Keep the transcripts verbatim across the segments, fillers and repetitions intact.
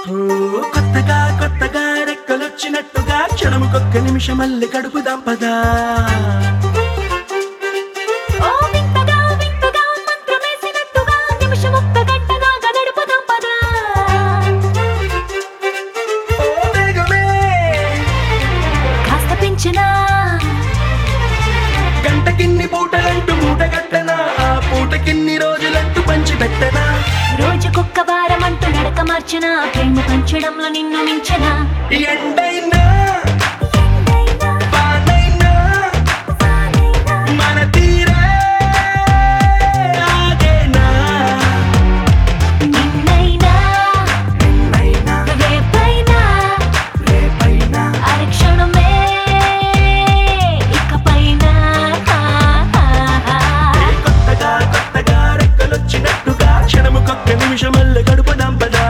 కొత్తగా కొత్తగా రెక్కలొచ్చినట్టుగా క్షణముకొక్క నిమిషమల్లి గడుపుదాం పదా. గంటకిన్ని పూటలంటూ మూట గట్టనా, ఆ పూటకిన్ని రోజులంటూ పంచి పెట్టనా. రోజుకొక్క వారం అంటూ నడక మార్చనా, ప్రేమ పంచడంలో నిన్ను మించనా. ఎండైనా వానైనా మన తీరే ఆగేనా. నిన్నైనా నిన్నైనా రేపైనా రేపైనా అరక్షణమే ఇకపైన. కొత్తగా కొత్తగా రెక్కలొచ్చినట్టుగా క్షణముకొక్క నిమిషమల్లి గడుపుదాం పదా.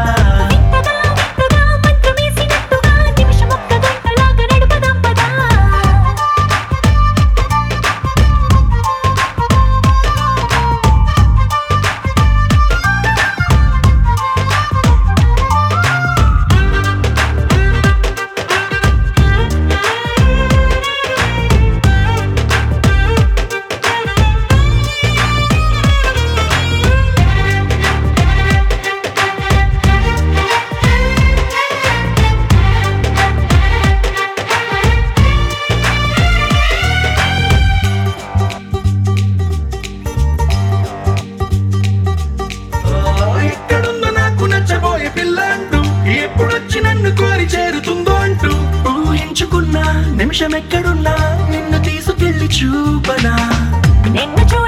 ఎక్కడుందో నాకు నచ్చబోయే పిల్ల అంటూ, ఎప్పుడొచ్చి నన్ను కోరి చేరుతుందో అంటూ ఊహించుకున్నా నిమిషం ఎక్కడున్నా నిన్ను తీసుకెళ్లి చూపనా. నిన్ను చూడ